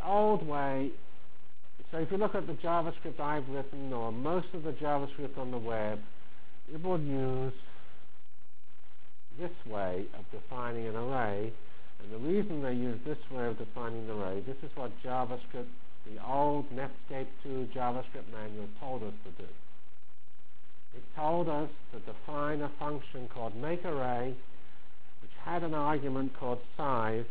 old way, so if you look at the JavaScript I've written, or most of the JavaScript on the web, it will use this way of defining an array. And the reason they use this way of defining an array, this is what JavaScript, the old Netscape 2 JavaScript manual told us to do. It told us to define a function called makeArray, which had an argument called size,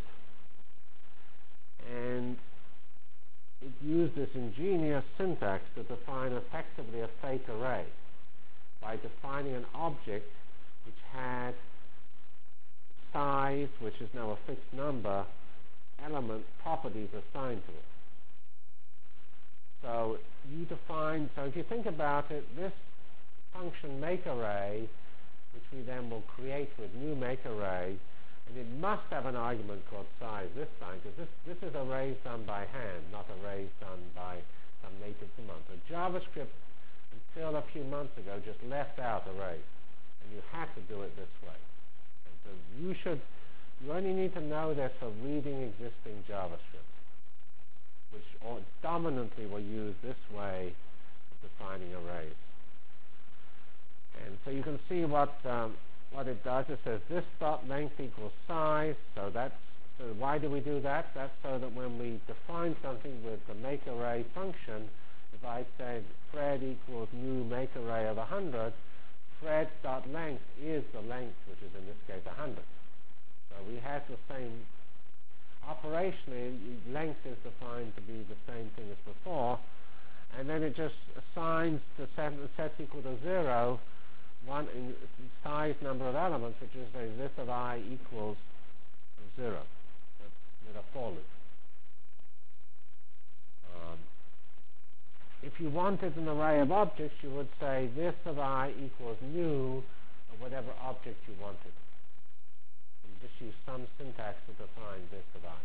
and it used this ingenious syntax to define effectively a fake array by defining an object which had size, which is now a fixed number, element properties assigned to it. So if you think about it, this function makeArray, which we then will create with new makeArray, and it must have an argument called size this time, because this is arrays done by hand, not arrays done by some native command. So JavaScript, until a few months ago, just left out arrays, and you had to do it this way. And so you only need to know this for reading existing JavaScript, which dominantly will use this way of defining arrays. And so you can see what it does. It says this dot length equals size. So why do we do that? That's so that when we define something with the makeArray function, if I say Fred equals new makeArray of 100, Fred dot length is the length, which is in this case 100. So we have the same operationally. Length is defined to be the same thing as before, and then it just assigns the set equal to 0 one size number of elements, which is this of I equals 0 with a for loop. If you wanted an array of objects, you would say this of I equals new of whatever object you wanted. You just use some syntax to define this of I.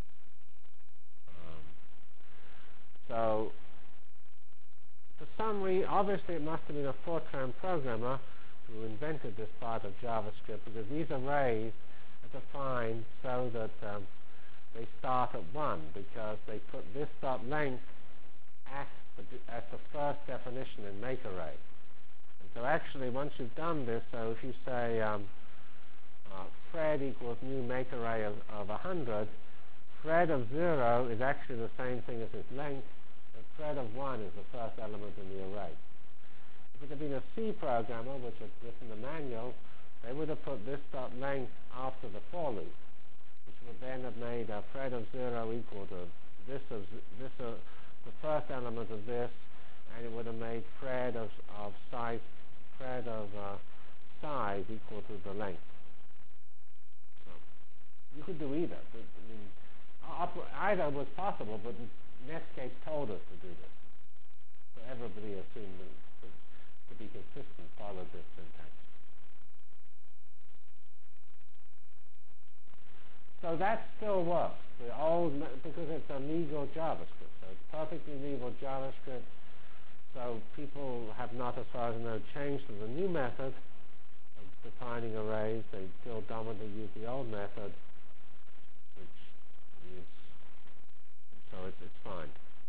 So for some reason, obviously it must have been a Fortran programmer who invented this part of JavaScript, because these arrays are defined so that they start at 1, because they put this dot length at the first definition in makeArray. And so actually, once you've done this, so if you say Fred equals new makeArray of 100, Fred of 0 is actually the same thing as its length, and Fred of 1 is the first element in the array. If it had been a C programmer, which had written the manual, they would have put this dot length after the for loop, which would then have made a Fred of 0 equal to the first element of this, and it would have made Fred of size equal to the length. So you could do either. Either was possible, but Netscape told us to do this. So everybody assumed that to be consistent, followed this syntax. So that still works. Because it's a legal JavaScript. So it's perfectly legal JavaScript. So people have not, as far as I know, changed to the new method of defining arrays. They still dominantly use the old method, which is, so it's fine.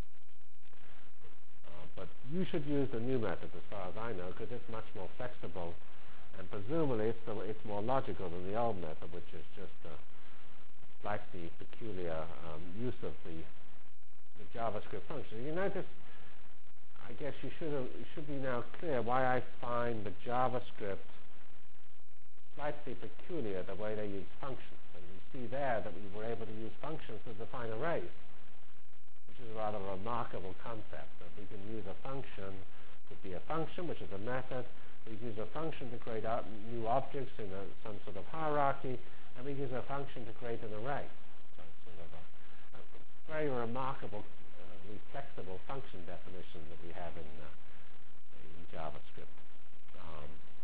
But you should use the new method, as far as I know, because it's much more flexible, and presumably it's more logical than the old method, which is just slightly peculiar use of the JavaScript function. You notice, I guess it should be now clear why I find the JavaScript slightly peculiar, the way they use functions. And you see there that we were able to use functions to define arrays, which is a rather remarkable concept, that we can use a function, could be a function, which is a method. We use a function to create new objects in some sort of hierarchy, and we use a function to create an array. So it's sort of a very remarkable, flexible function definition that we have in JavaScript.